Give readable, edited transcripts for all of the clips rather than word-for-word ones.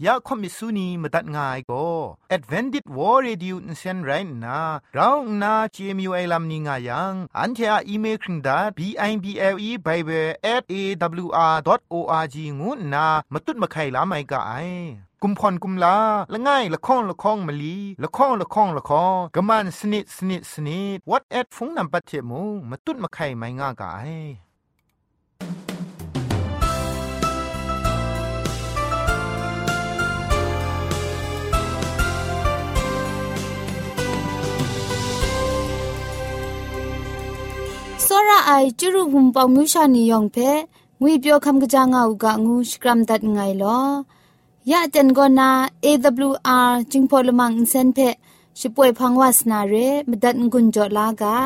ยาคอมิสุนีมตัดง่ายก็ Advented War Radio นเซนไรนะเราหน้า CMU ไอลัมนิงายังอันเทออีเมลคิงดา bible@awr.org งูนะมาตุ้ดมาไข่ลาไม่กะไอกุมพรกุมลาละง่ายละข้องละข้องมะลีละข้องละข้องละข้องกะมันสนิดสนิดสนิด what at ฟงนำปัจเจมูมาตุ้ดมาไข่ไม่ง่ากะไอစောရအိုင်ကျရုံပေါင်မြူရှာနီယောင်ဖဲငွေပြောခမ်ကကြငါဥကငူစကရမ်ဒတ်ငိုင်လောยะจันกอนา AWR จิงพอลมังอินเซนเพชิป่วยพังวาสนาเรมดัดงุนจอลากา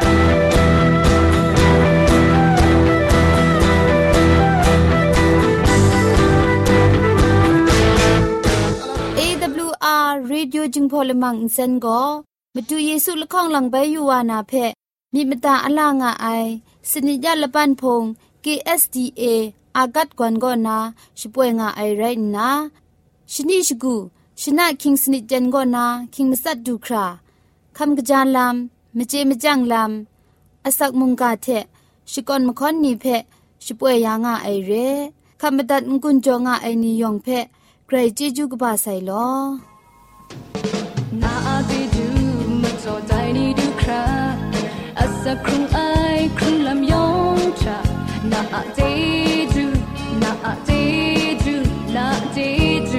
AWR Radio จิงพอลมังอินเซนก็มาดูเยซูละข้องหลังใบยูวานาเพมีมตาอลางาไอสนิยะละปันพง KSDAอากัดกวนกอนาช่วยงาไอไรนะชนิชกูชนะคิงสนิจันกอนาคิงมัสัดดูคราคำกระจานลำมเจมจังลำอสักมุงกาเทชิกอนมคอนนีเพช่วยยางาไอเรคำบัดงกุนจงาไอนิยองเพใครเจจูกบาไซลอนาอาเจจูมัจอใจนี่ดูคราอสักครุงไอครุงลำยองชานาอาเจจูนาอาเจจูนาเจจู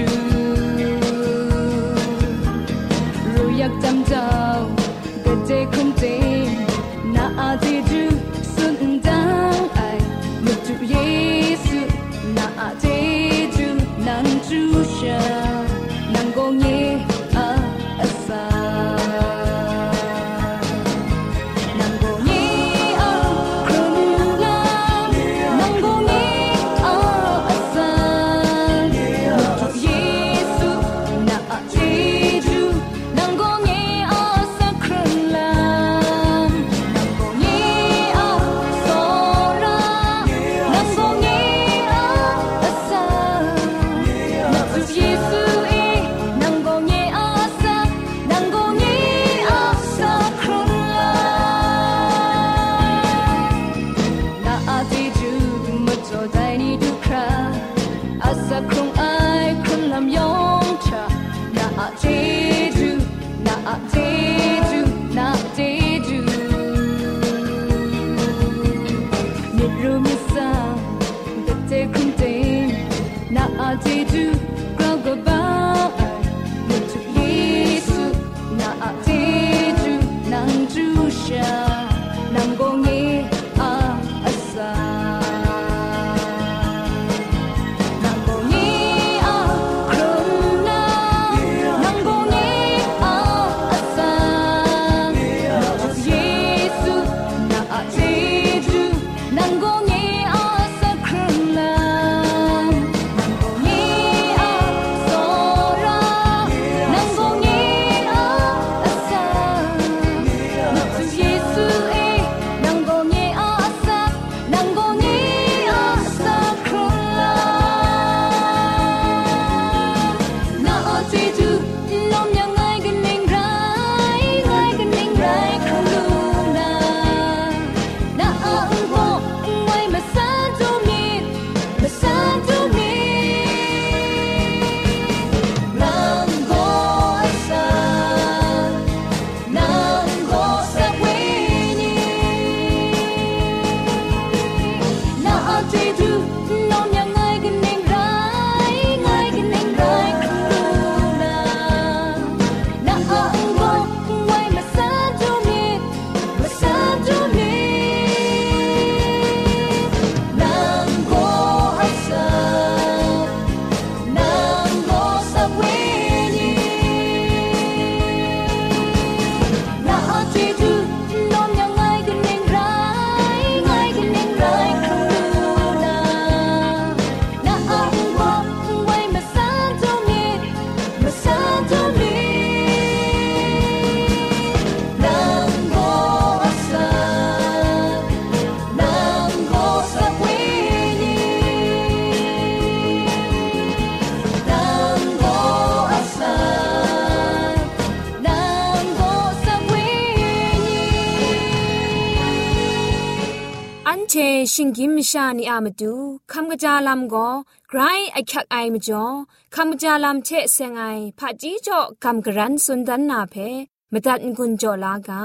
รู้อยากจำเจ้าก็เจคงเจนาอาเจจูสุนดังไอมุจุเยซูนาอาเจจูนันจูชานังกงเยอาอาซา So ชิงกิมชานีอามาดูคำกระจาลำก็ไกรไอคักไอมาจ่อคำกระจาลำเชเซงไอผาจีจ่อคำกระรันสุนดันนาเพมาตัดกุญจ่อลากา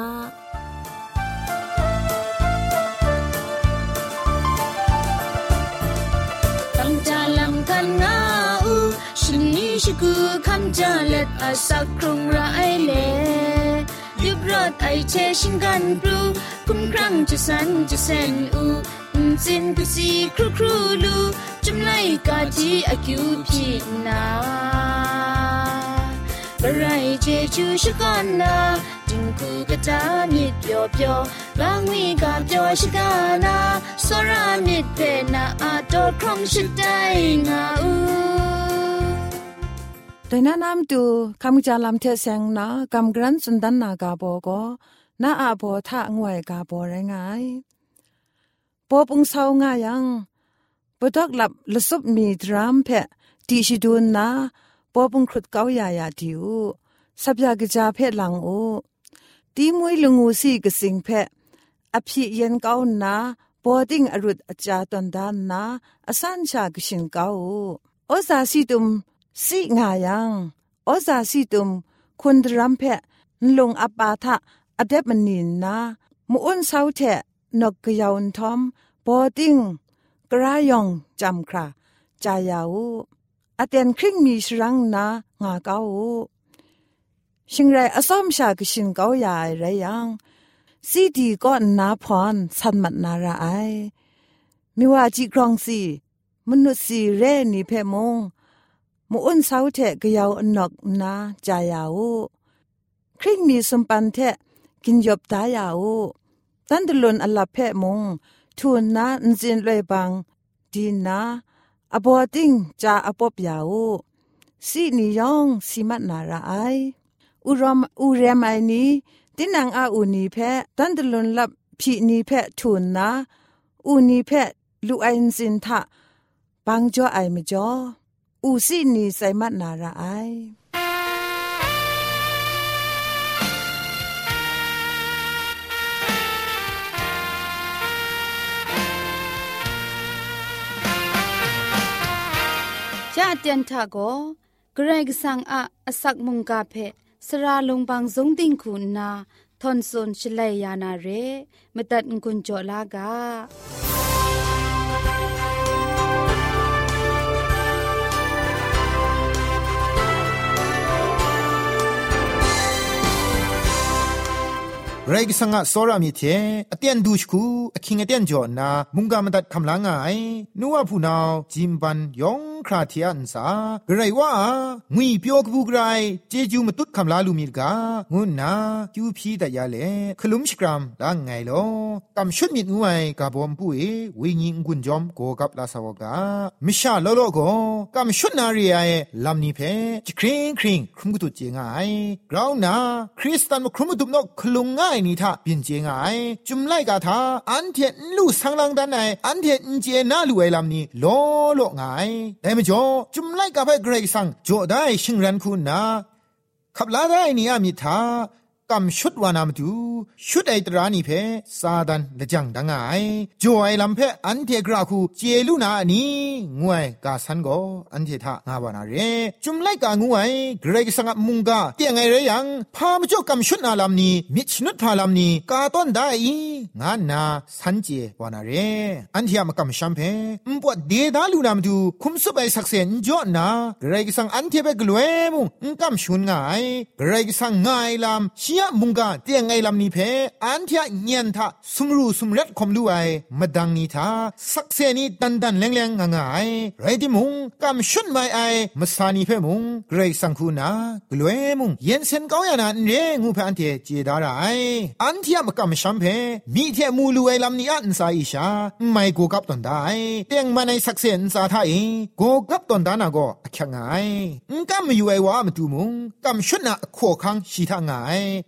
คำจาลำกันนาอูชินีชิกูคำจาเล็ดอาสักครุงไรเลยุบรถไอเชชิงกันปลูคุ้มครั้งจะสันจะเซนอูจินกุซีครูครูลูจุมไลกาจีอากิวพีนาบรายเจจูชกันนาจิงคูกะตามิดเปียวเปียวบางวีกาเปียวชกานาสรามิดเปนาอาโตครองชิดได้งาอูแต่น้านำดูคำจาลำเทเซงนะกำกรันสุนดันนากาโบก็น้าอาโบท่างวยกาโบไรงายปอปุงเศร้างายังปดอกหลับละซุบมีดรามเพะตีชิดูนนะปอปุงครุดเกาอยาดิวสับยากจาเพะหลังโอตีมวยลงูสีกสิงเพะอภิเย็นเกานะปอดิ้งอรุดอาจาตันดานนะอสันชากชิงเกาโอซาสีตุมสีงายังโอซาสีตุมคุณดรัมเพะลงอปาทะอเดบมันนินนะมุอุนเศร้าเทะนกกะยาวทอมปอติ้งกระยองจำคราจายาวอเตียนครึ่งมีชรังนางาเกาชิงไรอซ้อมชากชิงเกาใหญ่ไรยังซีดีก็นาพรสันมัดนาราไอมิว่าจีกรองสีมนุษย์สีเรนีเพมงมุอุนเศร้าเทะกะยาวนกนาจายาวครึ่งมีสมปันเทะกินยบตายาวตันตลุนอลาเพะมงทูนนะนจินเลยบังดีนะอบอติงจาอปบยาวสีนิยองสีมัดนาราไออุเรมไอนี้ตินังอาอูนีเพะตันตลุนลับพีนีเพะทูนนะอูนีเพะลูไอนจินทะบังจ่อไอมจ่ออูสีนีไซมัดนาราไอจาเตียนทาโกเกรกสังอาอสักมุงกาเพสราลงบางสงติงคุณนาทอนซนชลัยยานาเรมตัดกุญจลากาไรกิสังะโซรามิเทอเตียนดูชคูอคิงอเตียนจอนามุงกามันตัดคำลางไงนัวผู้นาวจิมบันยองคราเทียนสาไรว่างุยเปียวกบูกไรเจจูมาตุดคำลาลูมิลกางุนนาคิวพีแต่ยาเลขลุมชกรามลางไงลอกำชุดมิดงวยกาบอมปุยวิญิงกุนจอมโกกับลาสาวกามิชาโลโลโกกำชุดนารีไอลำนี้เพจิคริงคริงครุมกุตุเจงไงกราวนาคริสตันมาครุมกุตุนกขลุงง่ายนี่ท่าเปลี่ยนเจงไงจุมไล่กาทาอันเทนลู่สังลังดันไหนอันเทนเจน่าลู่ไอลำนี้โลโลไงแต่ไม่จ่อจุมไล่กาไปเกรกสังจ่อได้ชิงรันคุณนะขับลาได้นี่อามิทากำชุดวานามดูชุดไอตรานี่เพซาดันละจังดังไงจ่อไอลำเพอันเทกราคูเจลูนานี่งวยกาสันโกอันเททางาวานาเรจุมไล่กางวยเกรกสังมุงกาเตียงไงเรยังพามจ่อกำชุดนาลำนี้มิชนุดพาลำนี้กาต้นได้งานนาสันเจวานาเรอันเทียมกำชัมเพปวดเดดาลูนามดูคุมสุบไอสักเซนจ่อนาเกรกสังอันเทเบกลวยมุงกำชุนไงเกรกสังไงลำชียมุงกาเตียงไงลำนี้เพอันเทียเงียนทะสุมรูสุมเล็ดคมดูไอมาดังนี้ทาสักเซนีดันดันแรงๆง่ายไรที่มุงกำชุนไม่ไอมาสานีเพมุงเกรกสังคูนากลวยมุงเย็นเซนเกาอย่านันเรงูเพอันเทเจดาไรอันเทียมกำชัมเพมีเทมูลูไอลำนี้อันสายชาไม่กูกับตนได้เตียงมาในสักเซนสาทายกูกับตนดานาก็แข็งไงกำอยู่ไอวามาดูมุงกำชุนนะโคคังชีทางไง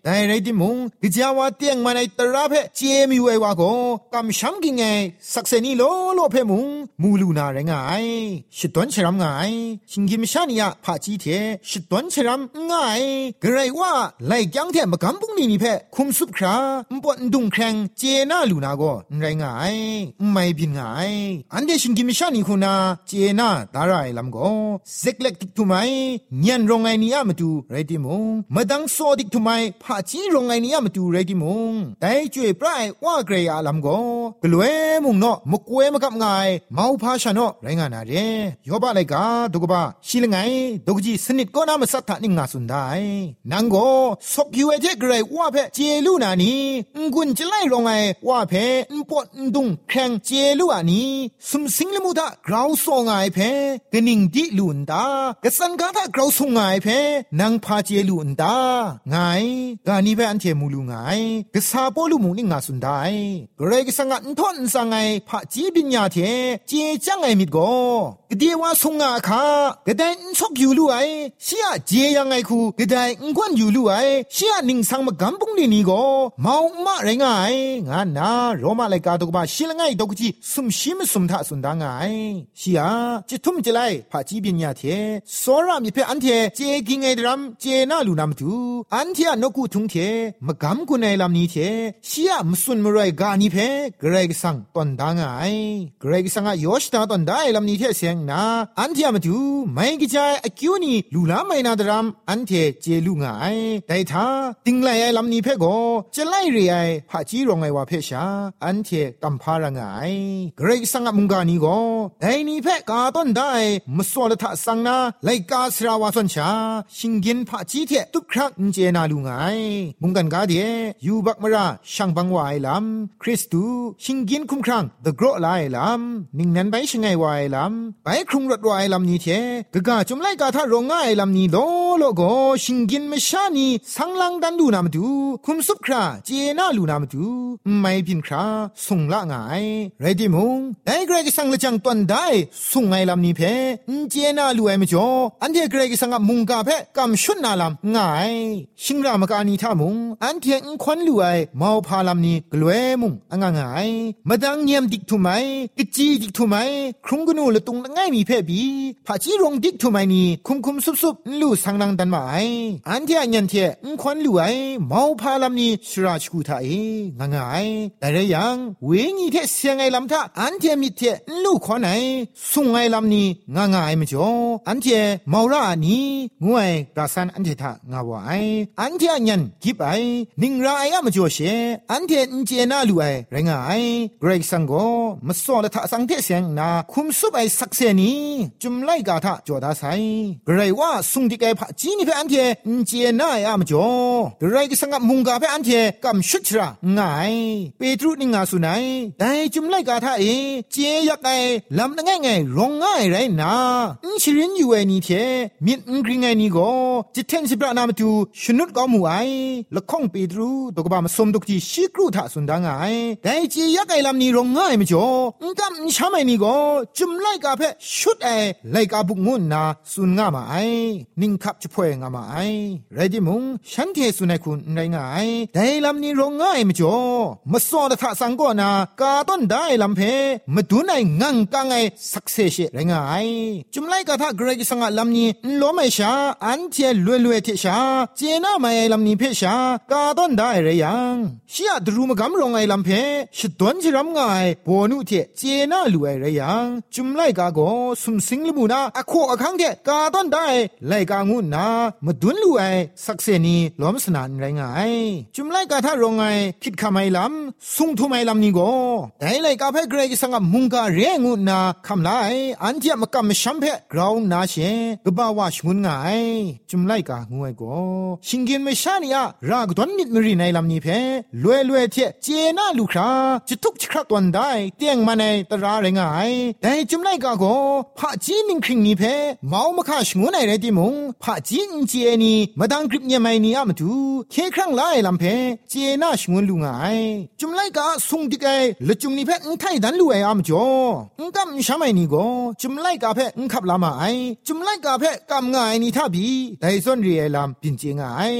แต่ไรดิมุงกิจาวาเตียงมาในตราเพเจมีไว้ว่าก็กำช้ำกิงไงสักเซนีโลเพมุงมูลูนาไรงายชิดตวนชรำงายชิงกิมชานียะพาจีเทชิดตวนชรำง่ายกระไรว่าไล่ยังแทมกำปุงนี่เพคุมซุปคราปวดดุงแคงเจน่าลูนาก็ไรงายไม่บินง่ายอันเดชิงกิมชานีคุณาเจน่าตาไรลำก็เซ็กเล็กติกทุไมเงียนรงไงนี่ยมาดูไรดิมุงมาดังโซดิกทุไมพาจีรงไงนี่ยมาดูไรดิมุงแต่จ่วยปลายว่าเกรยาลำก็กลัวมุงเนาะมกเวมกับง่ายเมาพาชาเนาะไรงานาเรยอบอะไรกาดุกบ้าชิลไงดุกจีสนิทก็น่ามาสัทธานิงาสุนได้นังก็ศพอยู่เทกไรว่าเพเจลูนานีกุนจะไล่ลงไงว่าเพปวดดุงแข่งเจลูอานีสุมสิงลมุดะกราวส่งไงเพกนิงดิลุนตากสันกาทากราวส่งไงเพนังพาเจลูนตาไงกานี้เพอันเทมูลูไงกษาปอลูมุนิงาสุนได้กเรกสังอันทอนสังไงพาจีบิญญาเทเจจังไงมิดโกกเดียวว่าส่งงาคากระไดชกอยู่ลู่ไอเชียเจยังไงคูกระไดกวนอยู่ลู่ไอเชียนิงสังมากำปุงนี่โกเมามาไรงายงานนาโรมาไลกาตกบาชิลไงตกจีสุมชิมสุมทะสุนดางไงเชียจิทุ่มจะไลพาจีบิญญาเทโซรามีเพอันเทเจกิงไงดรัมเจน่าลูนามตูอันเทนกูทุงเทมากำกุนไอลำนี้เทเชียมสุนมรอยกานีเพเกรกสังตอนดางไงเกรกสังยอชตาตอนได้ลำนี้เทเสียงนาอันเทมาดูไม่กิจายอคิวนี่ลูลาไม่นาดรัมอันเทเจลูงไงแต่ถ้าติงไลไอลำนี้เพโกจะไล่เรียพาจีรองไงว่าเพชาอันเทกัมพารังไงเกรกสังมุงกานีโกแต่นี่เพกาต้นได้มสวลทะสังนาไลกาสราวาสนชาชิงกินพาจีเทตุกครั้งเจนาลูงไงมุงกันกาเดยูบักมราช่างบังวายลำคริสตูชิงกินคุ้มครั้งเดอะโกรไลลำนิ่งนั้นไปชิงไงวายลำไปครุงรถวายลำนี้เทกะกาจุมไลกาทารงไงลำนี้โลโลโกชิงกินมชานีสังลังดันดูนามดูคุมซุปคราเจน่าลูนามดูไม่พินคราส่งละไงไรดิมุงแต่เกรกสังละจังตอนได้ส่งไงลำนี้เพเจน่าลูไอมจ่ออันเทเกรกสังมุงกาเพกำชุนนาลำไงชิงรามกานีท่ามุงอันเทควันลูไอเมาพาลำนี้กลัวมุงอ่างไงมาดังเงียมดิกทุไมกิจีดิกทุไมครุงกนูละตุงง่ายมีเพบีพาจีรงดิกทุไมนี่คุมซุบลูสังนังดันมาไออันเทอันยันเทควันลูไอเมาพาลำนี้ชราชกูทาเองง่ายแต่เรื่องเวงีเทเสียงไอลำท่าอันเทมิเทลูขอไหนสุงไอลำนี้ง่ายไม่จ่ออันเทเมารานี้งวยกาสันอันเทท่างาวไออันเทอันยันกิบไอนิงราไออะมาจ่อเชอันเทนเจน่าลูไอไรงายเกรกสังโกมาสอละทะสังเทเสียงนาคุมซุบไอสักเซนีจุมไลกาทะจ่อดาไซเกรว่าสุงดิไกพะจีนี่เพอันเทนเจน่าไออะมาจ่อเกรกสังมุงกาเพอันเทกัมชุดชราง่ายเปตรุนิงาสุนัยแต่จุมไลกาทะเอเจยักไอลำง่ายร้องง่ายไรนาชิรินอยู่ไอนี่เทมิดกริงไงนี่โกจิตเทนสิบระนามาตูชนุดก็มูไอละข้องเปตรุตกบามสมดกจีชิกรูทะสุนดางไงแต่เจยักไอลำนี้ร้องง่ายไม่จ่อกัมชาไมนี่โกจุมไลกาเพชุดไอไลกาบุกงุนนาสุนงามาไอนิงคับจะพ่วยงามาไอไรดิมุงฉันเทสุนัยคุณไรงายแต่ลำนี้ร้องง่ายไม่จ่อมาสอดทะสังก็นากาต้นได้ลำเพมาดูในงังกังไอสักเซเชไรงายจุมไลกาทะเกรกสังลำนี้ล้มไอชาอันเทลวยเทชาเจน่าไม่ไอลำนี้เพชากาต้นได้ไรยังเชียดรูมกำรองไอลำเพชดวนจิรำง่ายปนุเทเจน่าลวยไรยังจุมไลกาโกสุมสิงลมูนาอโคอคังเทกาต้นได้ไลกางุนนามาดุนลวยสักเซนีล้มสนานไรงายจุมไลกาทะรองไอคิดคำไอลำสุงทุไมลำนี้โกแต่ไลกาเพเกรกสังมุงกาเรงุนนาคำไลอันเทียมกำชัมเพกราวนาเชกบ่าวชงุนไงจุมไลกางวยโกชิงกินไม่ชานีอะรากดอนมิดมรีในลำนี้เพลวยเทเจน่าลูคราจะทุกครักวันได้เตียงมาในตราไรงายแต่จุมไลกาโกพะจีนิงคริงนี้เพเมามาคาชงุนไอไรติมงพะจีนเจนีมาดังกริบเนี่ยไม่นี่อะมาดูเคครั้งไลลำเพเจน่าชงุนลุงไงจุมไลกาสุงดิไกละจุมนี้เพไทยดันลูไออะมาจ่อกัมชาไม่นี่โกจุมไลกาเพขับลามาไอจุมไลกาเพกำง่ายนี่ท่าบีแต่ส่วนเรียลำปินเจงไงแต่ม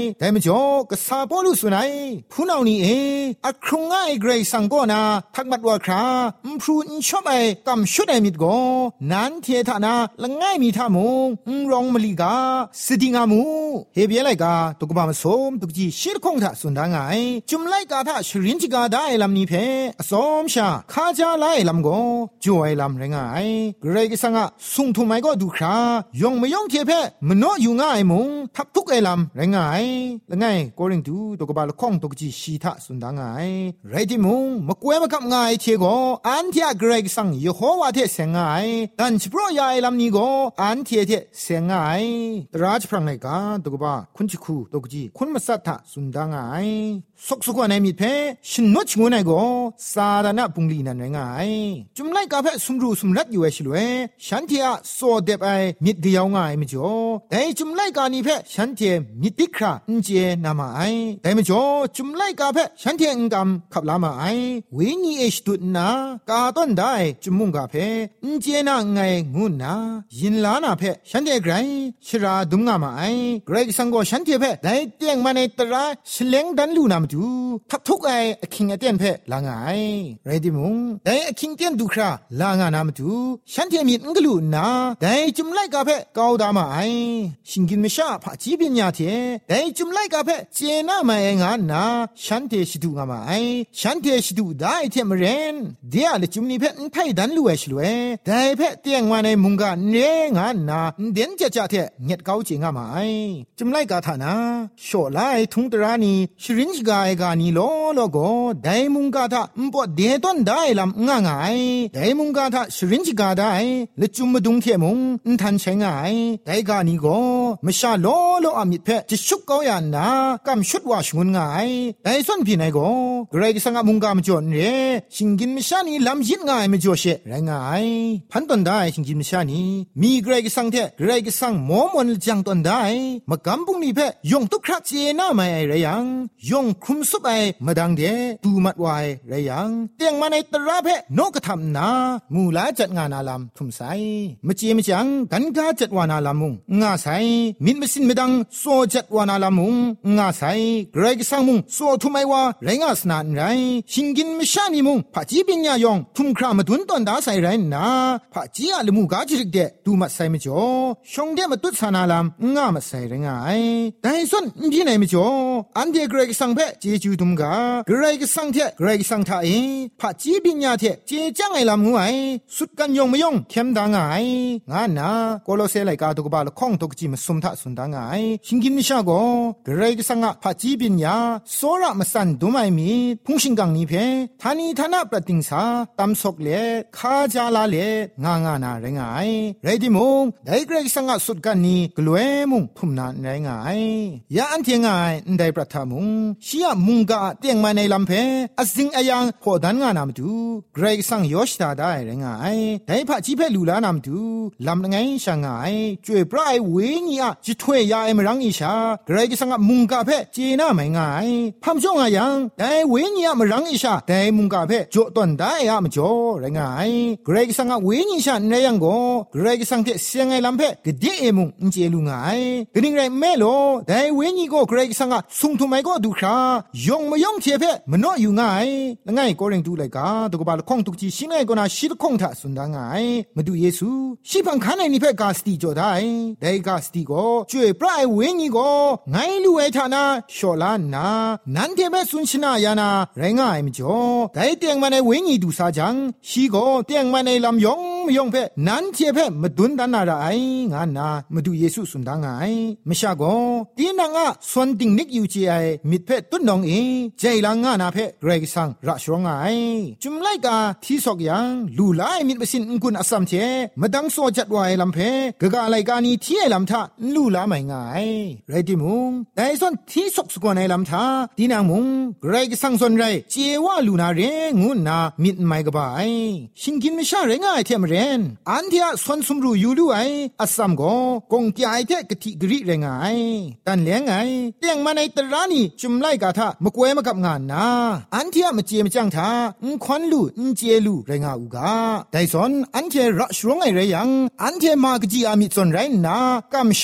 จ่อกษาปอลุสุนัยผู้นานี่อักครุงง่ายเกรซังก็นาทักบัดว่าคราพรูชอบไอกำชุดไอมิดก็นั้นเทธานาละง่ายมีท่ามงรองมลีกาสติงามูเฮเบียไลกาตุกบามสมตุกจีชิรคงทะสุนดางไงจุมไลกาทะชรินจิกาได้ลำนี้เพอสมชาคาจาไลลำก็จวยลำแรงไงเกรกสังะสุงทุไมก็ดูครายองไม่ยองเทเพมโนอยู่ง่ายมงทับทุกไอลำแรงไงละไงก็ริงดูตุกบาลคงตุกจีชีทะสุนดางไงไรที่มงมกวยมากับง่ายเทก็อันที่เกรกสังยโฮวาเทเสงไงดันชิโปรยายลำนี้ก็อันที่เทเสงไงตราจพรังไงกาตุกบาคุณชิคูตุกจีคุณมาสัทธะสุนดางไงสกสุกวันไหนมีเพชินนวดชงวนไหนก็สาดานะปุงลีนั่นไงจุมไลกาเพสมรูสมรัดอยู่ไอชิลเวฉันเทียโซเดบไอมิดเดียวง่ายไม่จ่อแต่จุมไลกานี่เพฉันเทียมิดติคราอินเจนามาไอแต่ไม่จ่อจุมไลกาเพฉันเทียอิงกำขับลามาไอวิญญาณตุนากาต้นได้จุมมุงกาเพอินเจนาไงงูนายินลานาเพฉันเทียไกรชราดุงงามาไอเกรกสังโกฉันเทียเพได้เตียงมาในตราฉลงดันลูนามดูทักทุกไอคิงเตียนเพลางไงไรดิมุงได้คิงเตียนดูคราลางานามดูฉันเทียมีงกลูนาได้จุมไลกาเพกาวดามาไอชิงกินไม่ชาพาจีบิญญาเทได้จุมไลกาเพเจน่ามาเองานนาฉันเทชิดูงามาไอฉันเทชิดูได้เทมเรนเดียเลจุมนี้เพนไทยดันลูเอชลเวได้เพเตียงมาในมุงกาเนงานนาเด่นจะจะเทเงียดเกาจิงามาไอจุมไลกาธานาโชไลทุงตรานีชรินจิกาเอกานีโลโลโกได้มุงกาทาอุปเดต้นได้ลำง่ายได้มุงกาทาชรินจิกาได้และจุมมดุงเทมุงทันเชงไงได้กานีโกมชาโลโลอามิดเพจะชุกเกายันนากำชุดว่าชงุนไงได้ส่วนพี่นายโกเกรกสังมุงกามจวนเรชิงกินมชานีลำยิดง่ายไม่จ่อเชแรงไงพันต้นได้ชิงกินมชานีมีเกรกสังเทเกรกสังหมอมนจังต้นได้มากำปุงนี้เพยงตุกคราเจน่าไม่ไรยังยงครุมซุบไอมาดังเดตูมัดไวไรยังเตียงมาในตราเพนกกระทำนามูลาจัดงานอาลำทุ่มใสมเจมจังกันกาจัดวานาลามุงงาใสมินมสินไม่ดังโซจัดวานาลามุงงาใสเกรกสังมุงโซทุ่มไอวาไรงาสนานไรชิงกินมิชานีมุงพะจีบิญญายองทุ่มครามาดุนตอนดาใสไรนาพะจีอาลมูกาจิริกเดตูมัดใสไม่จ่อชงเดมาตุสานาลามงามาใสไรงายแต่ส่วนพี่ไหนไม่จ่ออันเดเกรกสังเพเจจูตุมกาเกรกสังเทเกรกสังทาเอพะจีบิญญาเทเจจังไอลำงูไอสุดกันยงไม่ยงเข้มดังไงานนาโกโลเซไลกาตุกบาลคงตุกจิมสุมทะสุนดังไงชิงกินมิชาโกเกรกสังะพะจีบิญญาโซระมสันดุไมมีพุงชิงกังนี้เพทานีทานะปะติงสาตัมศกเลคาจาลาเลงานาไรงายไรดิมงไดเกรกสังะสุดกันนี้กลวยมุงทุมนาไรงายยาอันเทียงายไดประทามุงชียมุงกาเตียงมาในลำเพอสิงอายังพอดันงานามดูเกรกสังยอชตาได้ไรงายไดพะจีเพลูลานามดูลำไงช่างไงจวยปลายเวนีอะจิถวยยาเอมรังอิชาเกรกสังมุงกาเพเจน่าไม่ง่ายพำจงอายังไดเวนีอะมรังอิชาไดมุงกาเพโจตอนได้อะมจ่อไรงายเกรกสังเวนีชาในยังโกเกรกสังเทเสียงไงลำเพกะเดเอมุงอินเจลุงไงกะนิงไรเมโลไดเวนีโกเกรกสังสุงทุไมก็ดูครายองมยองเทเพมโนอยู่ง่ายละง่ายก็เร่งดูเลยกาตุกบาลคงตุกจีชิงไงก็น่าชิดคงทะสุนดาง่ายมาดูเยซูชิพังคันไอนี่เพกาสติจ่อได้ได้กาสติก็ช่วยปลายเวงีก็ไงลูเอทานาชอลานานันเทเบสุนชนายานาไรงายมจ่อได้เตียงมาในเวงีดูซาจังชีก็เตียงมาในลำยองมยองเพนันเทเพมาดุนดานาไรงานนามาดูเยซูสุนดาง่ายไม่ชาก็ตีนังอะส่วนติงนิกอยู่จีไอมิดเพตุนนองเอใจลังงานาเพเกรกสังระชรองไอจุมไลกาที่สอกยังลูไลมิดบสินกุนอสัมเทมาดังโซจัดไวลำเพกะกาไลกานีที่ไอลำทาลูลาไม่ง่ายไรดิมุงแต่ส่วนที่สกสกวนไอลำทาตีนางมุงเกรกสังส่วนไรเจว่าลูนาเรงุนนามิดไม่กบายชิงกินไม่ชาเรงายเทมเรนอันเทียส่วนสมรูยูลูไออสัมโกกงที่ไอเทกติกริเรงายตันเลี้ยงไงเตียงมาในตรานีจุมไลกาทามกวยมากับงานนาอันเทียมเจมจังทาควันลูเจลูไรงาอูกาไดซอนอันเทระชรองไอเรยังอันเทมากจีอามิซอนไรนากำชา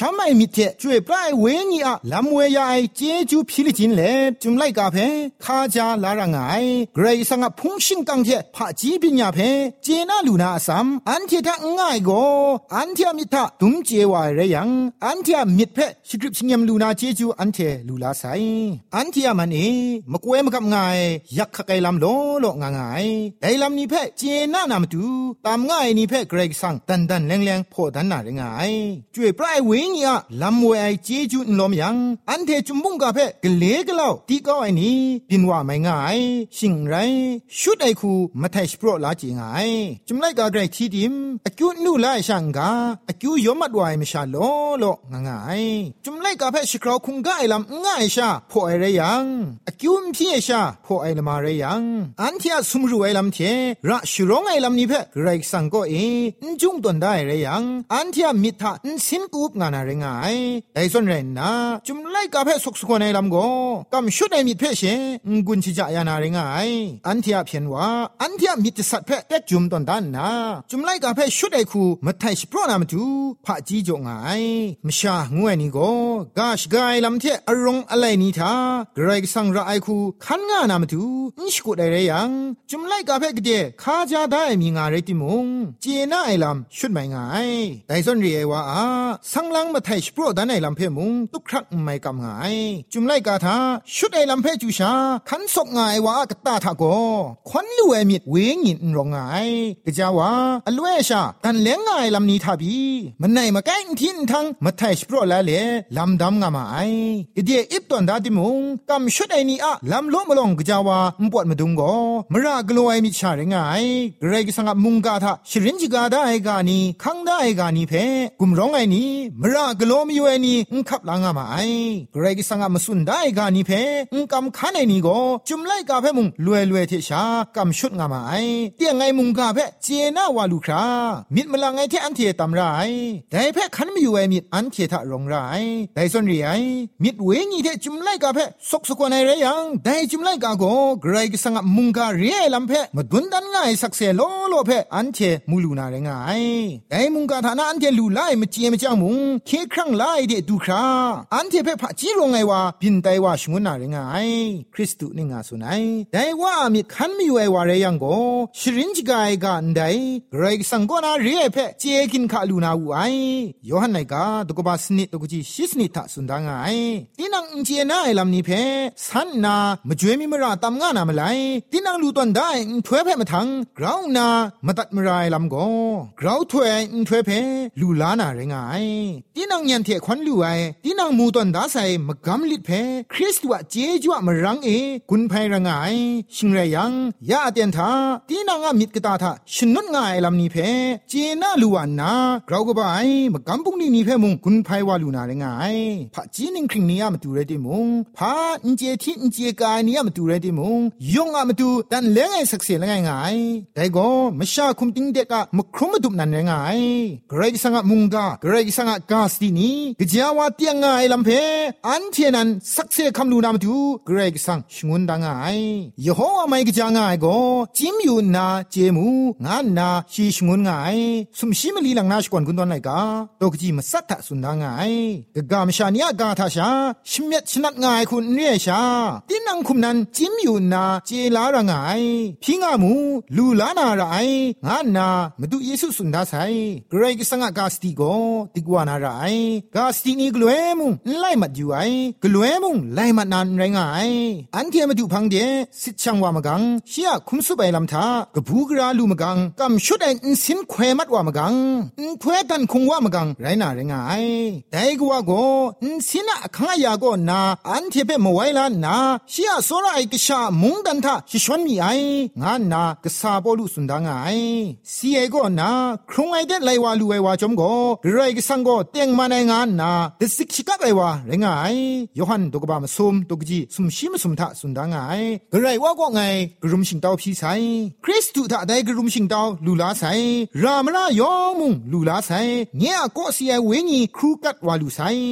ำไอมิเทช่วยปลายเวงีอะลำเวยายเจจูพิลิจินเลจุมไลกาเพคาจาลารังไงเกรซังอะพุงชิงกังเทพะจีปิญญาเพเจนาลูนาซัมอันเททะง่ายโกอันเทมิทะตุมเจวายเรยังอันเทมิดเพสกริปชิงยมลูนาเจจูอันเทลูลาไซอันเทมันเอมกเวมกับง่ายยักขะไกลำโลโลง่ายไดลำนี้เพเจนานามตูตามง่ายนี่เพเกรซังดันแรงๆพอดันนาเรงายช่วยปลายเวงีอะลำเวยายเจจูนลมยังอันเทจุมบุงกาเพกเลกลาวตีก้าวไอนี้ปินว่าไม่ง่ายชิงไรชุดไอคูมาไทยสโปรลาจีง่ายจุมไลกาไกรทีดิมอากิวนูไลช่างกาอากิวยอมัดวายไม่ชาโลง่ายจุมไลกาเพชคราวคุงกาไอลำง่ายชาพอไอเรยังอากิวมพี่ชาพอไอลมาเรยังอันที่สมรู้ไอลำเทระชุร้องไอลำนี้เพไรสังก็เอจุงตนได้เรยังอันที่มิทะสินกูบงานาเรงายไอส่วนเรนนะจุมไลกาเพสุกสุกในลำก็กำชุดไอมิเพเชกุนชิจายานาเรงายอันที่เพียนว่าอันที่มิตรสัตว์เพแต่จุมตนด้านนะจุมไลกาเพชุดไอคูมาไทยสโปรนามตูพะจีจงไงมชางวยนี่ก็กาชกายลำเทอรงอะไรนี่ทาเกรกสังระไอคูขันงานามตูนิชกุดไอเรยังจุมไลกาเพกเดคาจาได้มีงาเรติมุงเจน่าไอลำชุดไม่ง่ายแต่ส่วนเรียว่าสังลังมาไทยสโปรด้านไอลำเพมุงตุกครักไม่กำง่ายจุมไลกาทาชุดไอลำเพจูชาขันศกง่ายว่ากตาทาโกควันลู่ไอมิดเวงินรองง่ายกะจาว่าอลเวชากันเลี้ยงง่ายลำนี้ทาบีมันไหนมาแก้งทินทั้งมาไทยสโปรละเลลำดำงามาไอกะเดียอิบตอนดาดิมุงกำชุดไอนี้ลำล้มลงกะจาว่าปวดมาดุงโกมรากลัวไอมิชาเรงง่ายเกรกสังมุงกาทาชรินจิกาได้กานีคังได้กานีเพกุมร้องไอนี้มรากลัวมีอยู่ไอนี้ขับลางามาไอเกรกสังมาสุนได้กานีเพกำคันไอนี้โกจุมไลกาเพมุงลวยเทชากำชุดงามาไอเตียงไงมุงกาเพเจน่าวาลูครามิดมลังไอเทอันเทตำไรแต่เพคันไม่อยู่ไอมิดอันเททะรองไรแต่ส่วนเรียมิดเวงีเทจุมไลกาเพสกสกวนไอเรยังแต่จุมไลกาโกเกรกสังมุงกาเรียลำเพมาดุนดันง่ายสักเซโลเพอันเทมูลูนาเรงไอแต่มุงกาฐานะอันเทลูไลมาเจียมจ้ามุงเคครั้งไลเดดูคราอันเทเพพะจีรองไงว่าบินไตว่าชงวนนาเรงไอคริสตุนิงาสุนัยแต่ว่ามิดคันไม่อยู่ไอวาเรยังโกชรินจิกายกันไดเกรกสังก็นาเรียเพเจกินขาลูนาอูไอโยฮันไนกาตกบาสนิตกจีชิสนิทะสุนดางไอตินังอินเจนาไอลำนี้เพสันนามจวยมิมราตามงานามาไลตินังลูตอนได้ถวยเพมาทังกราวนามาตัดมรายลำโกกราวถวยถวยเพลูลานาเรงไอตินังยันเทควันลูไอตินังมูตอนดาไซมกำลิดเพคริสต์วะเจจวะมรังเอกุนไพรังไอชิงเรยังยาเตียนทาตินังมิดกตาทาชนุนง่ายลำนี้เพเจน่าลูวันนากราวกบายมากำปุงนี้เพมุงกุนไพวาลูนาเรงไอพะจีนิงคริงนี้มาดูเรติมุงพาอินเจทิอินเจกายนี้มาดูเรติมุงยงมาดูดันเลี้ยงไอสักเสียง่ายง่ายแต่ก็มชาคุมติงเด็กมครุมมาดูนั่นง่ายเกรกสังมุงกาเกรกสังกาสตินีกจาวาเตียงง่ายลำเพอันเทนันสักเสียคำลูนามาดูเกรกสังชงวนดังง่ายยโฮวาไม่กจางง่ายก็จิมยูนาเจมูงานนาชีชงวนง่ายสมชิมลีหลังนาชกวนกุนตอนไหนกาตกจีมาสัตถะสุนดังง่ายกะกามชานียกาทาชาชิมเม็ดชนัดง่ายคุณเรียชาตินังคุมนันจิมยูนาเจลาระง่ายพิงามูลูลานาระไองานนามาดูเยซูสุนดาไซเกรกสังกาสติโกติกวานาระไอกาสตินีกลวยมุงไลมัดอยู่ไอกลวยมุงไลมัดนานไรงายอันเทมาดูพังเดสิช่างวามกังเชียคุมสุไปลำทากะบูกราลูมกังกำชุดไอสินแควมัดวามกังถวยตันคงวามกังไรนาไรงายแต่กว่าโกสินะขังยาโกนาอันเทเปมไว้ลานาเชียโซระไอกชามุงดันทาชิชวนมีไองานนากะซาบอลุสุนดางายซีเอโกนาครุงไอเดไลวาลูไอวาจอมโกเกรกสังโกเตียงมาในงานนาเดสิกชิกะไอวาไรงายโยฮันตกบามซุมตกจีซุมชิมซุมทะสุนดางายเกรว่าก็ไงกรุมชิงเตาพี่ไซคริสตุทะได้กรุมชิงเตาลูลาไซรามรายองมุงลูลาไซเงียก็เสียเวงีครูกัดวาลูไซ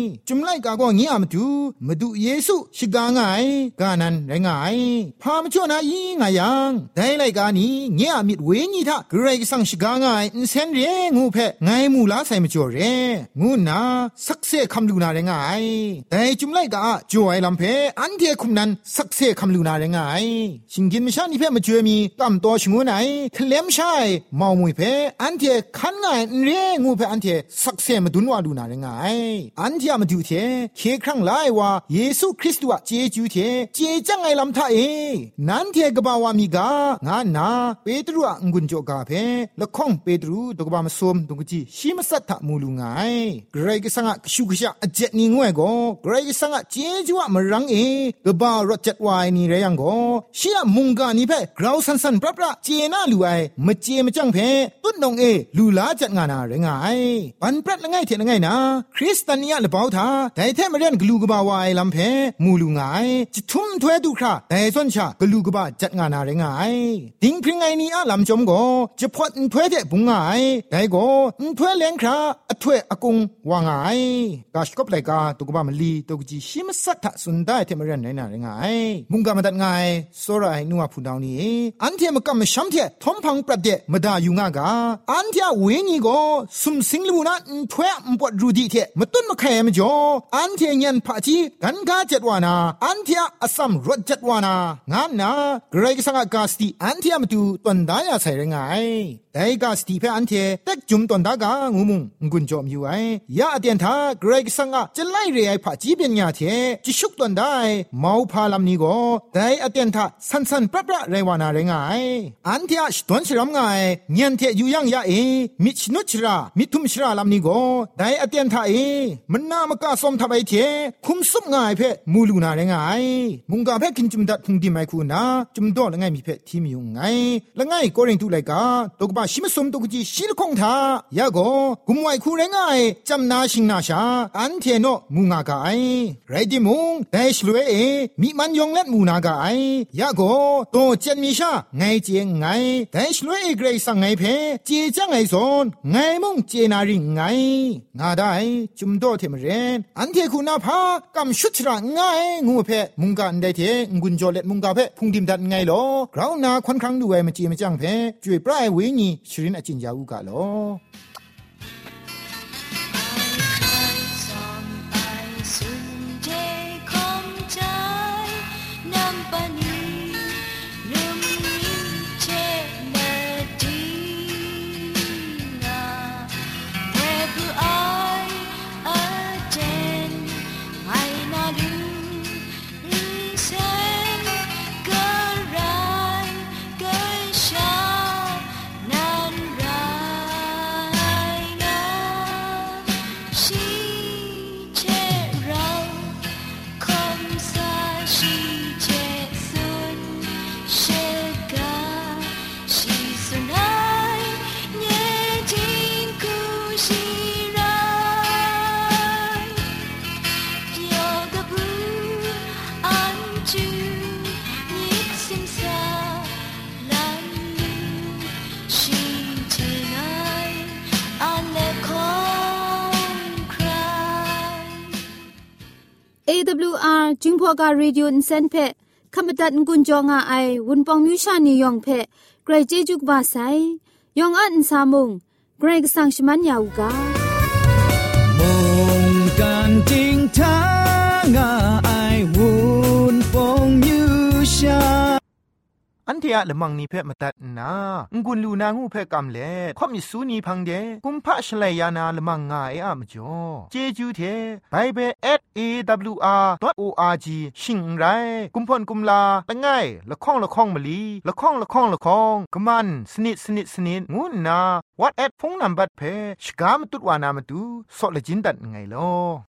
จุมไลกาก็งี้อามาดูเยซูชิกาไงกานันไรงายพามจ่อนาอีงายังได้ไลกานี้งี้อามิดเวญีทะเกรกสังชิกาไงอินเซนเรงูเพไงมูลาใส่มาจ่อเรงูนาสักเซคำลูนาไรงายแต่จุมไลกาจ่อไอลำเพอันเทคุมนั้นสักเซคำลูนาไรงายชิงกินไม่ชานี่เพมาจ่อมีตามตัวชงูไหนเคลมใช่มองมวยเพอันเทคันไงเรงูเพอันเทสักเซมาดุนว่าลูนาไรงายอันเทมาดูเทเคครั้งไลว่าเยซูคริสต์ว่าเจจูเทเจจังไงลำท่านั้นเทกบ่าวามีกางานาเปโตรอะงุนจอกาเพละข้องเปโตรตกบ่ามาสมตกจีชิมสัตถะมูลุงายเกรกสังะชุกชะอเจนิงวยโกเกรกสังะเจจูอะมรังกบ่ารถจัดวายนี่เรยังโกชิอะมุงกานี่เพกราวสันสันปรับๆเจนาลูไอมเจมจังเพตุ้นนองลูลาจัดงานาเรงายปันปรัดละไงเทละไงนะคริสเตียนละเปาทาแต่แท้มาเรียนกลูกบ่าวายลำเพมูลุงายจิทุ่มถวยดูคราแต่ส่วนชากลูกบ่าจัดงานาเรงายดิงพริงไงนี่อะลำจอมโกจะพอดถวยเดบุงไงแต่โกถวยเลี้ยงคราถวยอากงวางไงกาชกบไลกาตุกบ่ามลีตุกจีชิมสัทธะสุนได้เทมาเรียนไหนนาเรงายมุงกามาตัดไงโซรายนัวผู้ดาวนี้อันเทมกำมช้ำเททอมพังปรับเดมาดาอยู่งากาอันเทเวนี่โกสุมสิงลูนะถวยมปวดรูดีเทมาต้นมาแข่มจ่ออันเทยันพะจีกันกาจัดวานาอันเทอสัมรถจัดวานางานนาเกรกสังกาสติอันเทมาดูตนดายาใส่เรงายแต่กาสติเพอันเทเต็กจุมตนดากางูมุงกุนจอมอยู่ไอยาเตียนทาเกรกสังกาจะไล่เรไอพะจีเป็นญาเทจิชุกตนได้เมาพาลำนี้ก็แต่อเตียนทาสันสันปรับปะเรวานาเรงายอันเทอชตนชรำไงเงียนเทอยู่ยังยามิชนุชรามิทุมชราลำนี้ก็แต่อเตียนทามันน่ามกาสมทับไอเทคุมซุบง่ายเพมูลูนาเรงายมุงกาเพกินจุมดัดพุงดีไมคูนาจุมโดละไงมีเพทีมีอยู่ไงละไงก็เร่งตุไลกาตกบาชิมสมตกจีชิลคงทายาโกกุมไวคูเรงายจำนาชิงนาชาอันเทโนมุงากาไอไรดิมุงแต่ชลเวมีมันยองเล็ดมูนากาไอยาโกโตเจนมีชาไงเจงไงแต่ชลเวเกรซังไงเพเจจังไงซอนไงมุงเจนาริงไงนาได้จุมโดเทมเรนอันเทคูนาพากำชุดระไงงูเพมุงกาอันใดเทงุนโจเล็ดมุงกาเพพุงดิมดัดไงลอกราวนาควันครั้งด้วยมาจีมาจังเพจ่วยปลายเวญีชรินอจินยาอุกาลอ AWR จึงพอกาเรดิโออินเซนเพขมตัดงุนจองอาไอวุนปองมิวชานียองเพไกรเจจุกบาไซยองอันซามุงไกรกสังชมันยาวกามงกันจิงทางาไอวุนปองมิวชาอันเทียละมังนิเพ่มาตัดนางุนลูนางูเพ่กำเล่ข่อมิสูนีพังเดกุมพะชลัยยานาละมังงาเออะมจ่อเจจูเทไปเบ@awr.org ชิงไรกุมพ่นกุมลาละง่ายละข้องละข้องมะลีละข้องละข้องละข้องกะมันสนิดสนิดสนิดงูนา WhatsApp พงนัมบัดเพ่ชกามตุดวานามตุซอเลจินดัดไงลอ